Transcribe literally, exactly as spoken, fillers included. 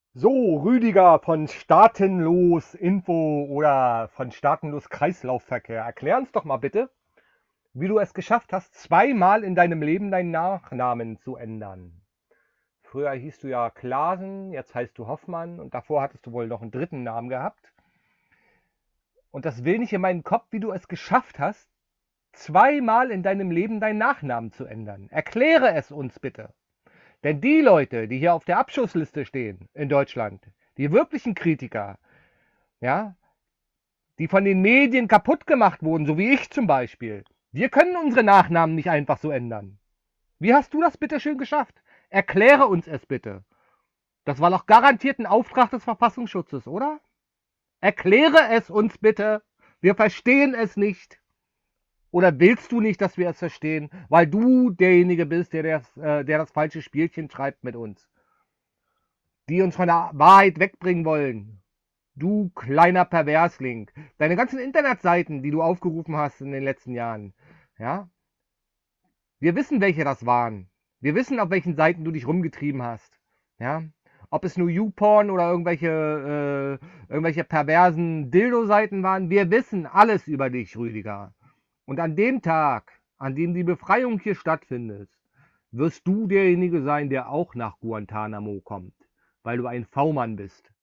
So, Rüdiger von Staatenlos Info oder von Staatenlos Kreislaufverkehr. Erklär uns doch mal bitte, wie du es geschafft hast, zweimal in deinem Leben deinen Nachnamen zu ändern. Früher hieß du ja Klaasen, jetzt heißt du Hoffmann und davor hattest du wohl noch einen dritten Namen gehabt. Und das will nicht in meinen Kopf, wie du es geschafft hast, zweimal in deinem Leben deinen Nachnamen zu ändern. Erkläre es uns bitte. Denn die Leute, die hier auf der Abschussliste stehen in Deutschland, die wirklichen Kritiker, ja, die von den Medien kaputt gemacht wurden, so wie ich zum Beispiel. Wir können unsere Nachnamen nicht einfach so ändern. Wie hast du das bitte schön geschafft? Erkläre uns es bitte. Das war doch garantiert ein Auftrag des Verfassungsschutzes, oder? Erkläre es uns bitte. Wir verstehen es nicht. Oder willst du nicht, dass wir es verstehen, weil du derjenige bist, der das, äh, der das falsche Spielchen schreibt mit uns? Die uns von der Wahrheit wegbringen wollen. Du kleiner Perversling. Deine ganzen Internetseiten, die du aufgerufen hast in den letzten Jahren. Ja? Wir wissen, welche das waren. Wir wissen, auf welchen Seiten du dich rumgetrieben hast. Ja? Ob es nur YouPorn oder irgendwelche, äh, irgendwelche perversen Dildo-Seiten waren. Wir wissen alles über dich, Rüdiger. Und an dem Tag, an dem die Befreiung hier stattfindet, wirst du derjenige sein, der auch nach Guantanamo kommt. Weil du ein V-Mann bist.